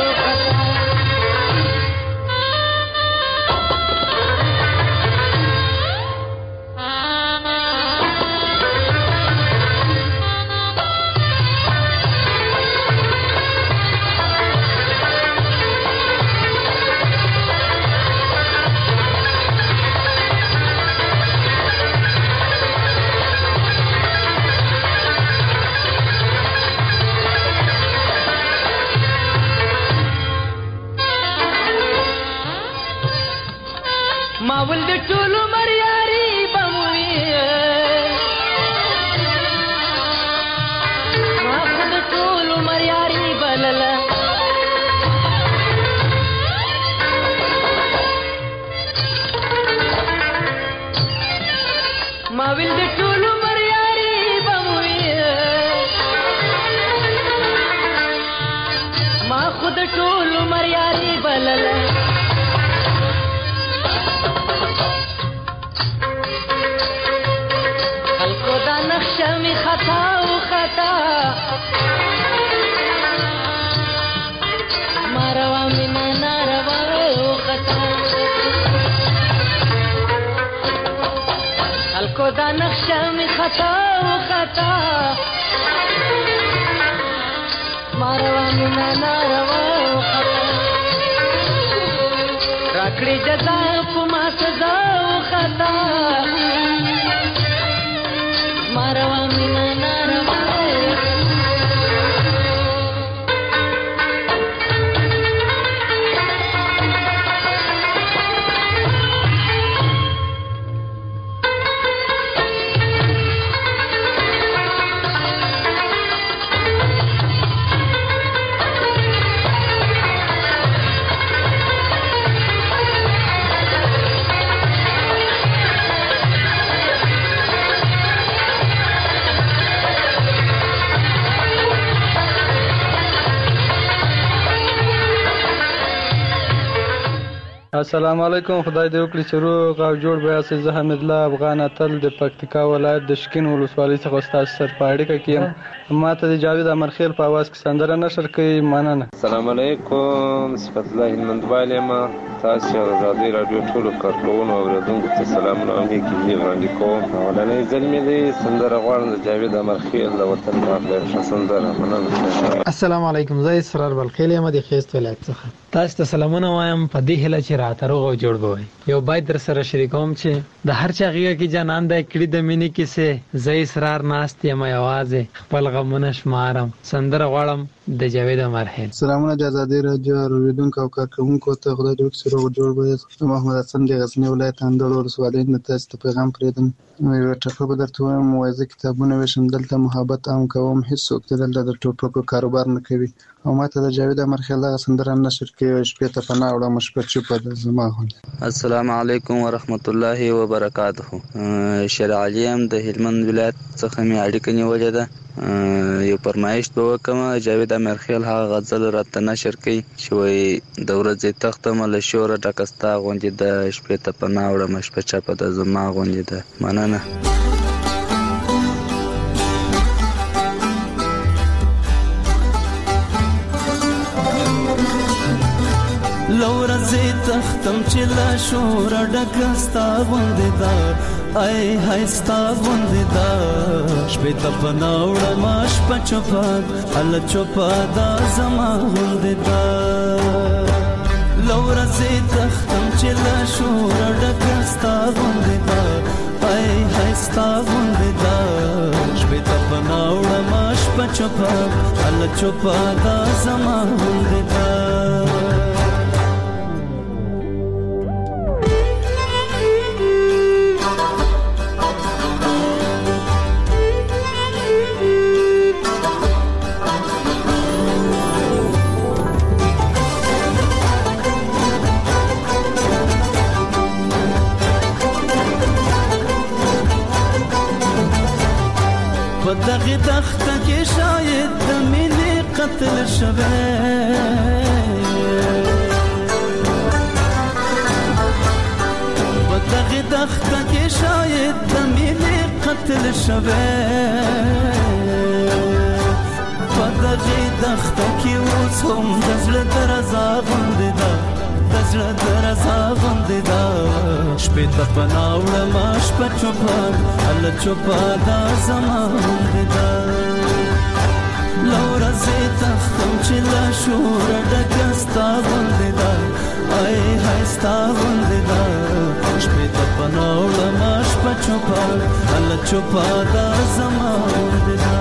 ما ولد ټولو مریاري بموي ما ولد ټولو مریاري بللا ما ولد ټولو مریاري بموي ما خود ټولو مریاري بللا نقشمی خطا و خطا ماروا مینا ناروا و خطا خلکو دا نقشمی خطا و خطا ماروا مینا ناروا و خطا راکړي جزا په ما سزا و خطا ماروا مینا ناروا السلام علیکم. خدای دې وکړي چې روغ او جوړ به یاست. زه حمید الله افغان اتل د پکتیکا ولایت د شکین ولسوالۍ څخه ستاسو سره په اړیکه کې یم. ما ته د جاوید امرخیل په اواز کې سندره نشر کوي. مننه. السلام علیکم. صفت الله هلمندوال یم. تاسو او ازادي رادیو ټولو کارکونکو او اوریدونکو ته سلامونه او نیکی وړاندې کوم. اولنۍ ځل مې د سندره غواړم د جاوید امرخیل د وطن پاک د سندره. مننه. السلام علیکم. زه اسرار بلخیل یم د خیست ولایت څخه. تاسو ته سلامونه وایم په دې هله چې راته روغ او جوړ بوي. یو باید در سره شریکوم چې د هر چا غیږه کې جانان د کړي د مینې کیسه زې اسرار ناست یم یوازې خپل غمونه شمارم. سندره غواړم د جاوید امرخیل. سلامونه د ازادي رادیو اوریدونکو او کارکونکو ته، خدای دې وکړي روغ جوړ به. محمد حسن د غزنی ولایت اندړ ولسوالۍ نه تاسو ته پیغام پرېږدم. یو ټکه به درته وایم، وایي زه کتابونه ویشم، دلته محبت عام کوم، هېڅوک دلته د ټوپکو کاروبار نه کوي. او ماته د جاوید امرخیل دغه سندره نشر کوي، شپې ته پناه وړم شپه چوپه ده زما غوندې. السلام علیکم ورحمت الله وبرکاته. شیر علي یم د هلمند ولایت څخه مې اړیکه نیولې ده. یو فرمایش به وکړم، جاوید امرخیل هغه غزل راته نشر کوي چې وایي د ورځې تختم له شوره ډکه ستا غوندې ده، شپې ته پناه وړم شپه چپه ده زما غوندې ده. مننه. لورځې تختم چې لا شور ډکه ستا غوندې ده، ای های ستا غوندې ده، شپې ته پناه وړم شپه چوپه هله چوپه ده زما غوندې ده. لورځې تختم چې لا شور ډکه ستا غوندې ده، ای های ستا غوندې ده، شپې ته پناه وړم شپه چوپه هله چوپه ده زما غوندې ده. دغه تخته کې شاید د مینې قتل شوی، په دغه تخته کې شاید د مینې قتل شوی، په دغه تخته کې اوس هم د زړه درزا غوندې ده، د زړه درزا غوندې ده، شپې ته پناه وړم شپه چوپه هله چوپه ده زما غوندې ده. لورځې تختم چې له شوره ډکه ستا غوندې ده، ای های ستا غوندې ده، شپې ته پناه وړم شپه چوپه هله چوپه ده زما غوندې ده.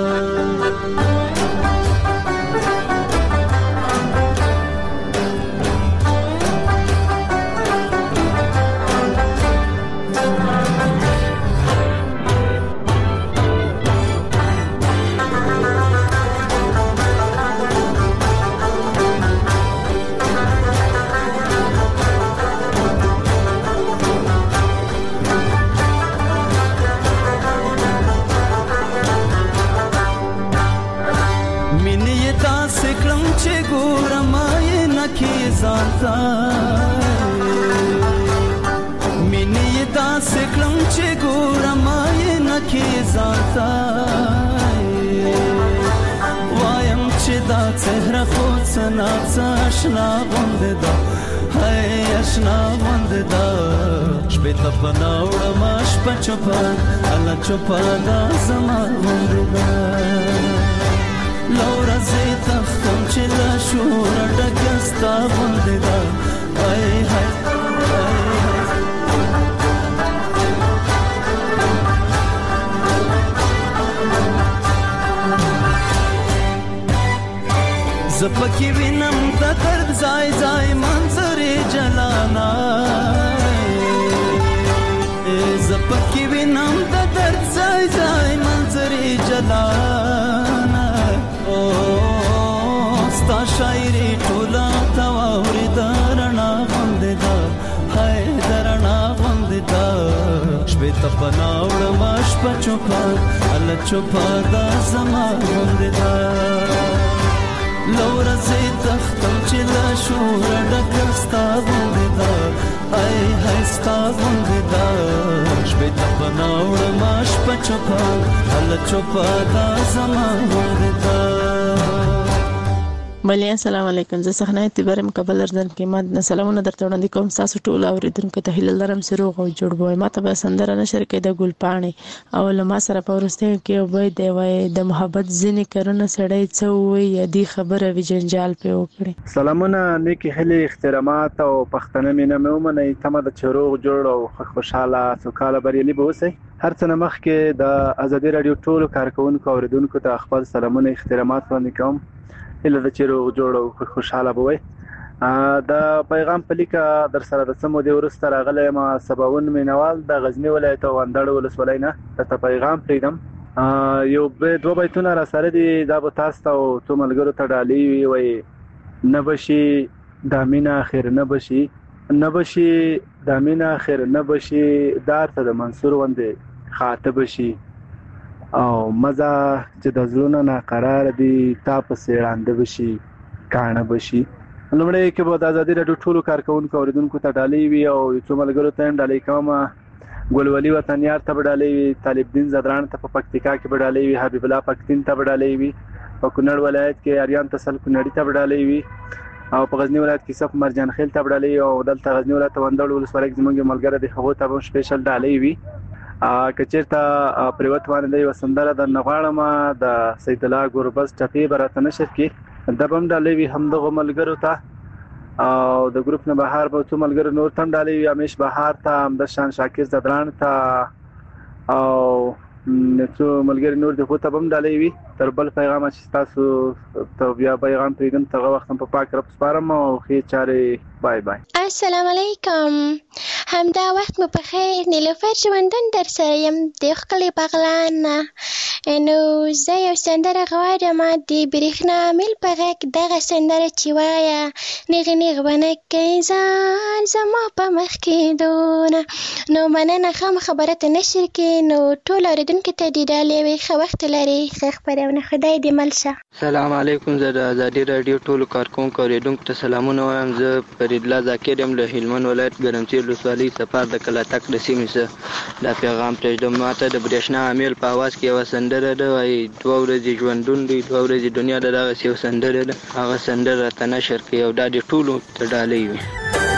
مینې داسې کړم چې ګورم آینه کې ځانته، وایم چې دا څهره خو څه ناڅه اشنا غوندې ده، هی اشنا غوندې ده، شپې ته پناه وړم شپه چوپه هله چوپه ده زما غوندې ده. لورځې تختم چې له شوره ډکه ستا غوندې ده، ای های زه پکې وینم د درد ځای ځای منظرې جلانا، زه پکې وینم د درد ځای ځای منظرې جلانا، ستا شاعري ټوله ته واورېده رڼا غوندې ده، هی د رڼا غوندې ده، شپې ته پناه وړم شپه چوپه هله چوپه ده زما غوندې ده. لورځې تختم چې له شوره ډکه ستا غوندې ده، ای های ستا غوندې ده، شپې ته پناه وړم شپه چوپه هله چوپه ده زما غوندې ده. بلې السلام علیکم. زه صحنه اعتبار مقبل ارزن کې ما سلامونه درته وړاندې کوم. تاسو ټول اوریدونکو ته هیله لرم چې روغ او جوړ وئ. ما ته به سندره نشر کې د ګل پاڼې او له ما سره په وروستیو کې وبای دی وای د محبت ځینې کارونه سړی څه ووایي یا دې خبره وي جنجال پرې وکړي. سلامونه نیکې هیلې احترامات او پښتنه مینه مې ومنئ. تمه ده چې روغ جوړ او خوشحاله سوکاله بریالي به اوسئ. هر څه نه مخکې د ازادي راډیو ټولو کارکونکو اوریدونکو ته خپل سلامونه احترامات وړاندې کوم. هیله ده چې روغ جوړ او خوشحاله به وئ. د پیغام په لیکه در سره د څه مودې وروسته راغلی یم. سباوون مینوال د غزني ولایت او اندړ ولسوالۍ نه درته پیغام پرېږدم. یو دوه بیتونه را سره دي. دا به تاسو ته او څو ملګرو ته ډالۍ وي. وایي نه بشي دا مینه خیر نه بشي، نه بشي دا مینه خیر نه بشي، دار ته د منصور غوندې خاطه بشي او مزه چې د زړونو ناقرار دي تا پسې ړانده بشي کاڼه بشي. لومړی کې به د ازادي راډیو ټولو کارکونکو اوریدونکو ته ډالۍ وي او څو ملګرو ته هم ډالۍ کوم. ګلولي وطنیار ته به ډالۍ وي، طالب دین زدران ته په پکتیکا کې به ډالۍ وي، حبیب الله پښتین ته به ډالۍ وي، په کونړ ولایت کې اریان تسل کونړي ته به ډالۍ وي او په غزنی ولایت کې صف مرجان خیل ته به ډالۍ وي او دلته غزنی ولایت وندړ ولسوالۍ کې زموږ ملګری دی هغو ته به سپیشل ډالۍ وي. که چېرته پریوت باندې یوه سندره درنه غواړم د سید الله ګوربز ټپې به راته نشر کړي دا به هم ډالۍ وي همدغو ملګرو ته او د ګروپ نه بهر به څو ملګرو نور ته هم ډالۍ وي. امیش بهار ته، همدشان شاکر زدران ته او څو ملګري نور د خو ته به هم ډالۍ وي. تر بل پیغامه چې تاسو ته بیا پیغام پرېږدم تر هغه وخت هم په پاک رب سپارم او ښې چارې. بای بای. السلام علیکم. همدا وخت مو په خیر. نیلوفر ژوندون در سره یم د ښکلې بغلان نه. نو زه یو سندره غواړم د برېښنا میل په غږ دغه سندره چې وایه نیغې نیغ به نه کوي ځان زما په مخ کې دونه. نو مننه ښه خبره ته نشر کړي. نو ټول اورېدونکو ته دې ډالۍ وي. ښه وخت لرئ. ښه خپرونه. خدای دې مل شه. سلام علیکم. زه د ازادي راډیو ټولو کارکونکو اوریدونکو ته سلامونه وایم. زه فریدالله ذاکر یم له هلمند ولایت ګرمسیر ولسوالۍ سفر د کلاتک د سیمې څخه. دا پیغام پرېږدم. ماته د برېښنا امیل په اواز کې یوه سندره ده وایي دوه ورځې ژوندون دی دوه ورځې دنیا ده. دغسې یو سندره ده هغه سندره راته نشر کړي او دا دې ټولو ته ډالۍ وي.